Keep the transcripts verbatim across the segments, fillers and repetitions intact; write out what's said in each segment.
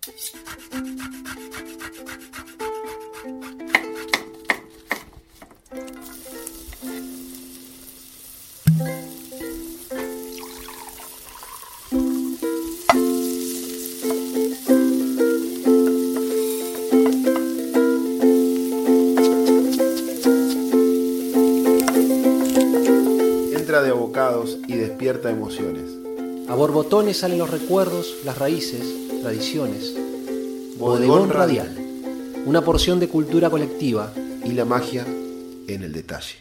De abocados y despierta emociones. A borbotones salen los recuerdos, las raíces, tradiciones. Bodegón Radial. Una porción de cultura colectiva y la magia en el detalle.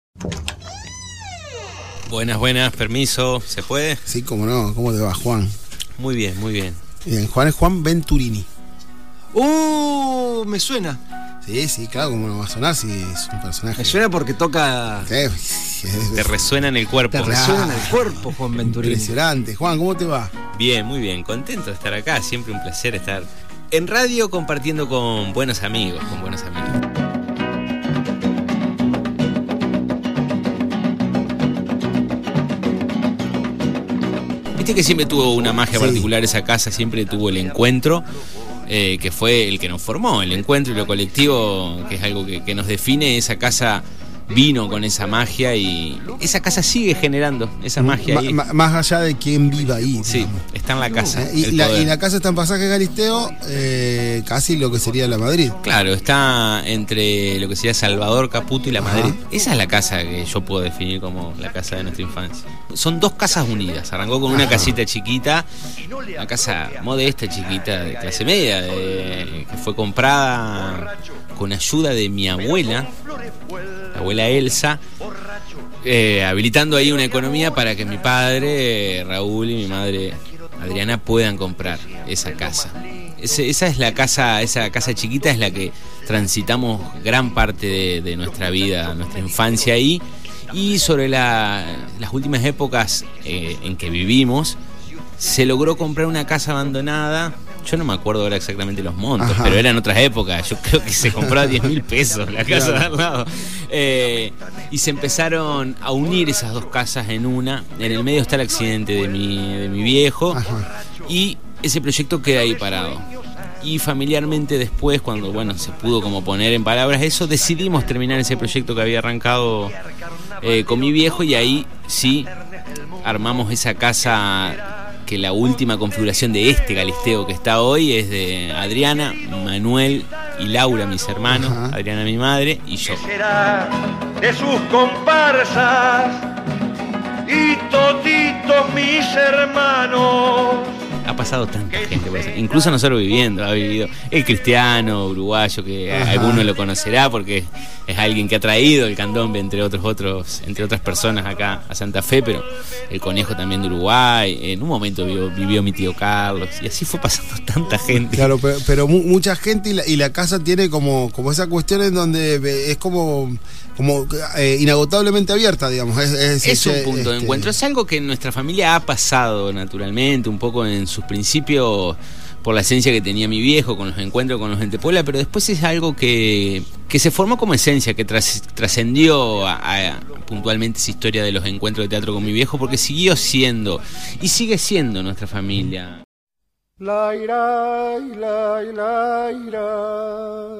Buenas, buenas, permiso, ¿se puede? Sí, cómo no, ¿cómo te va, Juan? Muy bien, muy bien. Bien, Juan es Juan Venturini. ¡Uh! Me suena. Sí, sí, claro, cómo no va a sonar si es un personaje. Me suena porque toca... Sí, te resuena en el cuerpo. Te resuena en el cuerpo, Juan Venturini. Impresionante. Juan, ¿cómo te va? Bien, muy bien, contento de estar acá, siempre un placer estar en radio compartiendo con buenos amigos, con buenos amigos. Viste que siempre tuvo una magia sí. particular esa casa, siempre tuvo el encuentro. Eh, que fue el que nos formó, el encuentro y lo colectivo, que es algo que, que nos define. Esa casa vino con esa magia y esa casa sigue generando esa magia ma, ahí. Ma, más allá de quién viva ahí. Sí, digamos. Está en la casa. Eh, y, la, y la casa está en Pasaje Galisteo, eh, casi lo que sería la Madrid. Claro, está entre lo que sería Salvador Caputo y la Madrid. Ajá. Esa es la casa que yo puedo definir como la casa de nuestra infancia. Son dos casas unidas. Arrancó con una Ajá. casita chiquita, una casa modesta, chiquita, de clase media, de, que fue comprada con ayuda de mi abuela, la abuela Elsa, eh, habilitando ahí una economía para que mi padre, Raúl, y mi madre, Adriana, puedan comprar esa casa. Ese, esa es la casa, esa casa chiquita es la que transitamos gran parte de, de nuestra vida, nuestra infancia ahí. Y sobre la, las últimas épocas eh, en que vivimos, se logró comprar una casa abandonada. Yo no me acuerdo ahora exactamente los montos, Ajá. pero eran otras épocas. Yo creo que se compró a diez mil pesos la casa claro. de al lado. Eh, y se empezaron a unir esas dos casas en una. En el medio está el accidente de mi, de mi viejo. Ajá. Y ese proyecto queda ahí parado. Y familiarmente después, cuando bueno se pudo como poner en palabras eso, decidimos terminar ese proyecto que había arrancado eh, con mi viejo. Y ahí sí armamos esa casa, que la última configuración de este Galisteo que está hoy es de Adriana, Manuel y Laura, mis hermanos. Ajá. Adriana, mi madre, y yo. Será de sus comparsas y toditos mis hermanos. Ha pasado tanta gente por eso. Incluso no solo viviendo, ha vivido el Cristiano uruguayo, que Ajá. alguno lo conocerá porque es alguien que ha traído el candombe entre otros otros entre otras personas acá a Santa Fe, pero el Conejo también de Uruguay. En un momento vivió, vivió mi tío Carlos, y así fue pasando tanta gente. Claro, pero, pero mucha gente, y la, y la casa tiene como, como esa cuestión en donde es como como eh, inagotablemente abierta, digamos. Es, es, es este, un punto este... de encuentro. Es algo que en nuestra familia ha pasado naturalmente, un poco en sus principios, por la esencia que tenía mi viejo, con los encuentros con los gente Puebla, pero después es algo que, que se formó como esencia, que tras, trascendió a, a, puntualmente esa historia de los encuentros de teatro con mi viejo, porque siguió siendo y sigue siendo nuestra familia. La ira, la ira, ira.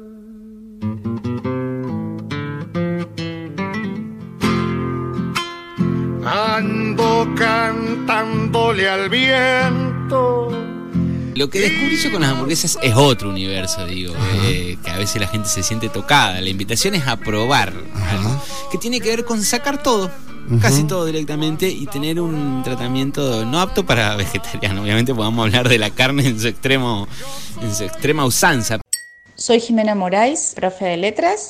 Ando cantándole al viento. Lo que descubrí yo con las hamburguesas es otro universo, digo, eh, que a veces la gente se siente tocada. La invitación es a probar algo que tiene que ver con sacar todo, uh-huh. casi todo directamente, y tener un tratamiento no apto para vegetariano. Obviamente podamos hablar de la carne en su extremo, en su extrema usanza. Soy Jimena Moraes, profe de letras.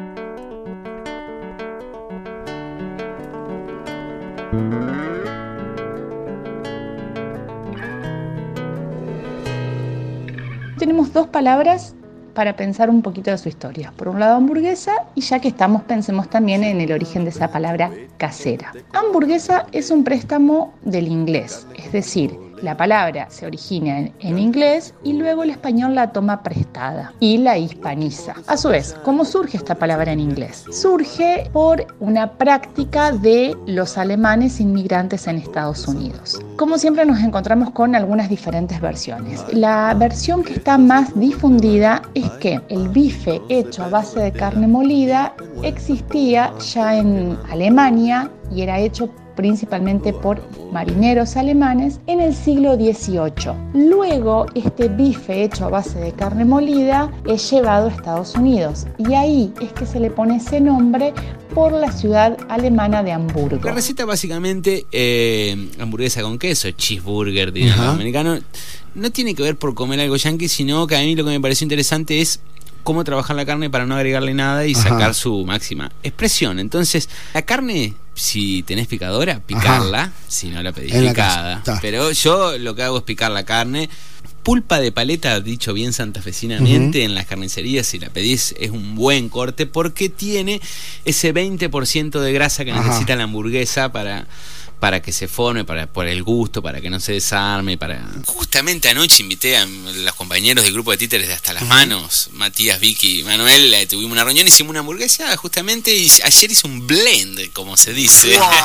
Tenemos dos palabras para pensar un poquito de su historia. Por un lado, hamburguesa, y ya que estamos, pensemos también en el origen de esa palabra, casera. Hamburguesa es un préstamo del inglés, es decir, La palabra se origina en, en inglés y luego el español la toma prestada y la hispaniza. A su vez, ¿cómo surge esta palabra en inglés? Surge por una práctica de los alemanes inmigrantes en Estados Unidos. Como siempre nos encontramos con algunas diferentes versiones. La versión que está más difundida es que el bife hecho a base de carne molida existía ya en Alemania y era hecho principalmente por marineros alemanes en el siglo dieciocho. Luego, este bife hecho a base de carne molida es llevado a Estados Unidos y ahí es que se le pone ese nombre por la ciudad alemana de Hamburgo. La receta básicamente, eh, hamburguesa con queso, cheeseburger, digamos, uh-huh. americano, no tiene que ver por comer algo yankee, sino que a mí lo que me pareció interesante es cómo trabajar la carne para no agregarle nada y Ajá. sacar su máxima expresión. Entonces, la carne, si tenés picadora, picarla, Ajá. si no la pedís en picada. Pero yo lo que hago es picar la carne. Pulpa de paleta, dicho bien santafesinamente, uh-huh. en las carnicerías, si la pedís, es un buen corte porque tiene ese veinte por ciento de grasa que Ajá. necesita la hamburguesa para... para que se forme, para por el gusto, para que no se desarme, para... Justamente anoche invité a los compañeros del grupo de títeres de Hasta las uh-huh. Manos, Matías, Vicky, Manuel, eh, tuvimos una reunión, hicimos una hamburguesa justamente, y ayer hice un blend, como se dice, wow.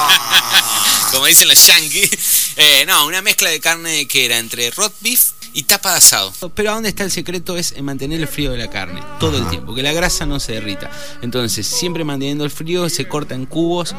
como dicen los yankees, eh, no, una mezcla de carne que era entre roast beef y tapa de asado. Pero ¿a dónde está el secreto? Es en mantener el frío de la carne todo el tiempo, que la grasa no se derrita. Entonces, siempre manteniendo el frío, se corta en cubos.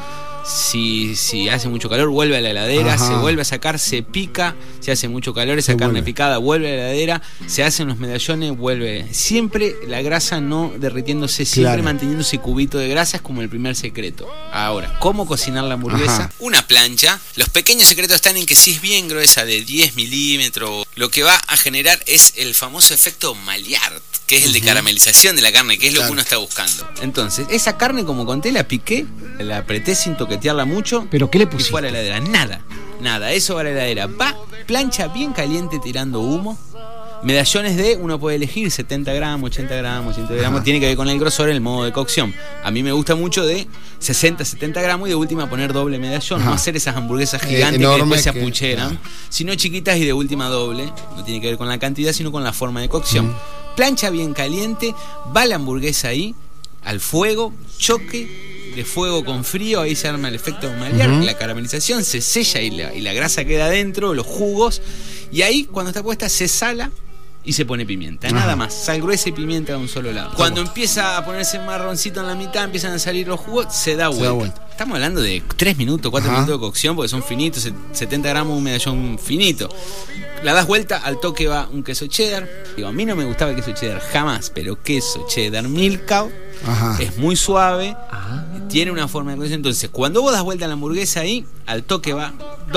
Si, si hace mucho calor, vuelve a la heladera, Ajá. se vuelve a sacar, se pica. Si hace mucho calor, esa se carne vuelve. picada vuelve a la heladera, se hacen los medallones, vuelve. Siempre la grasa no derritiéndose, siempre claro. manteniendo ese cubito de grasa, es como el primer secreto. Ahora, ¿cómo cocinar la hamburguesa? Ajá. Una plancha. Los pequeños secretos están en que si es bien gruesa, de diez milímetros, lo que va a generar es el famoso efecto Maillard, que es el de caramelización de la carne, que es claro. lo que uno está buscando. Entonces, esa carne, como conté, la piqué, la apreté sin toquetearla mucho. ¿Pero qué le pusiste? Y fue a la heladera. Nada, nada, eso va a la heladera. Va, plancha bien caliente tirando humo. Medallones de, uno puede elegir setenta gramos, ochenta gramos, ciento gramos, Ajá. tiene que ver con el grosor, el modo de cocción. A mí me gusta mucho de sesenta, setenta gramos y de última poner doble medallón, Ajá. no hacer esas hamburguesas gigantes eh, que después se apucheran, que... sino chiquitas y de última doble. No tiene que ver con la cantidad, sino con la forma de cocción. Mm. Plancha bien caliente, va la hamburguesa ahí, al fuego, choque de fuego con frío, ahí se arma el efecto Maillard, uh-huh. la caramelización, se sella y la, y la grasa queda adentro, los jugos, y ahí cuando está puesta se sala y se pone pimienta, Ajá. nada más, sal gruesa y pimienta de un solo lado. Cuando empieza a ponerse marroncito en la mitad, empiezan a salir los jugos, se da vuelta. Se da vuelta. Estamos hablando de tres minutos, cuatro Ajá. minutos de cocción, porque son finitos, setenta gramos, un medallón finito. La das vuelta, al toque va un queso cheddar. Digo, a mí no me gustaba el queso cheddar jamás, pero queso cheddar Milka es muy suave, Ajá. tiene una forma de cocción. Entonces, cuando vos das vuelta a la hamburguesa ahí, al toque va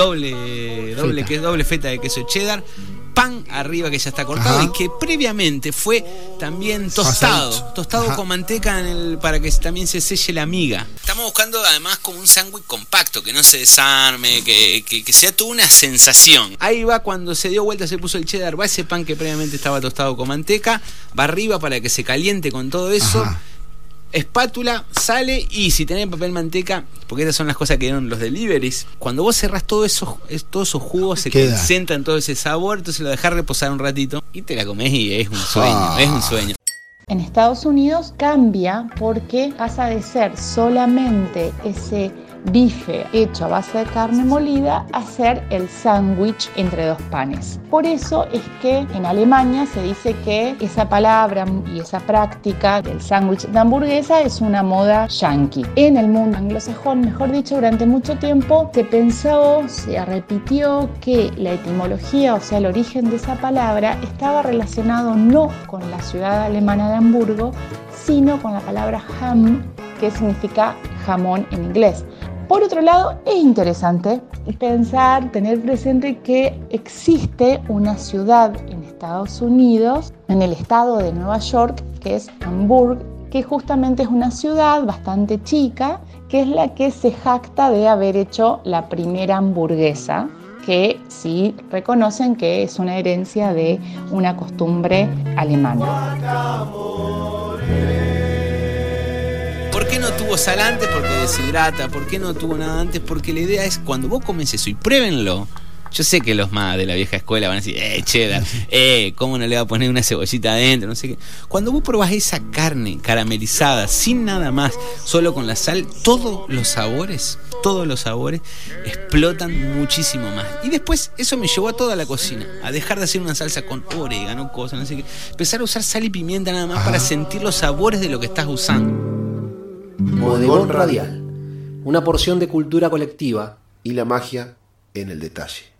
doble, doble, feta. Que, doble feta de queso cheddar, pan arriba que ya está cortado Ajá. y que previamente fue también tostado, Asadito. tostado Ajá. con manteca en el, para que también se selle la miga. Estamos buscando además como un sándwich compacto, que no se desarme, que, que, que sea toda una sensación. Ahí va, cuando se dio vuelta, se puso el cheddar, va ese pan que previamente estaba tostado con manteca, va arriba para que se caliente con todo eso. Ajá. Espátula, sale, y si tenés papel manteca, porque estas son las cosas que dieron los deliveries, cuando vos cerrás todo eso, todos esos jugos, se Queda. concentran todo ese sabor, entonces lo dejás reposar un ratito y te la comés y es un sueño, ah. es un sueño. En Estados Unidos cambia porque pasa de ser solamente ese bife hecho a base de carne molida a ser el sándwich entre dos panes. Por eso es que en Alemania se dice que esa palabra y esa práctica del sándwich de hamburguesa es una moda yankee. En el mundo anglosajón, mejor dicho, durante mucho tiempo se pensó, se repitió que la etimología, o sea, el origen de esa palabra, estaba relacionado no con la ciudad alemana de Hamburgo, sino con la palabra ham, que significa jamón en inglés. Por otro lado, es interesante pensar, tener presente que existe una ciudad en Estados Unidos, en el estado de Nueva York, que es Hamburg, que justamente es una ciudad bastante chica, que es la que se jacta de haber hecho la primera hamburguesa, que sí reconocen que es una herencia de una costumbre alemana. ¿Por qué no tuvo sal antes? Porque deshidrata. ¿Por qué no tuvo nada antes? Porque la idea es, cuando vos comes eso y pruébenlo, Yo sé que los más de la vieja escuela van a decir, eh, cheddar, eh, ¿cómo no le va a poner una cebollita adentro? No sé qué. Cuando vos probás esa carne caramelizada, sin nada más, solo con la sal, todos los sabores, todos los sabores explotan muchísimo más. Y después eso me llevó a toda la cocina, a dejar de hacer una salsa con orégano, cosas, no sé qué. Empezar a usar sal y pimienta nada más, ah, para sentir los sabores de lo que estás usando. Bodegón Radial. Una porción de cultura colectiva y la magia en el detalle.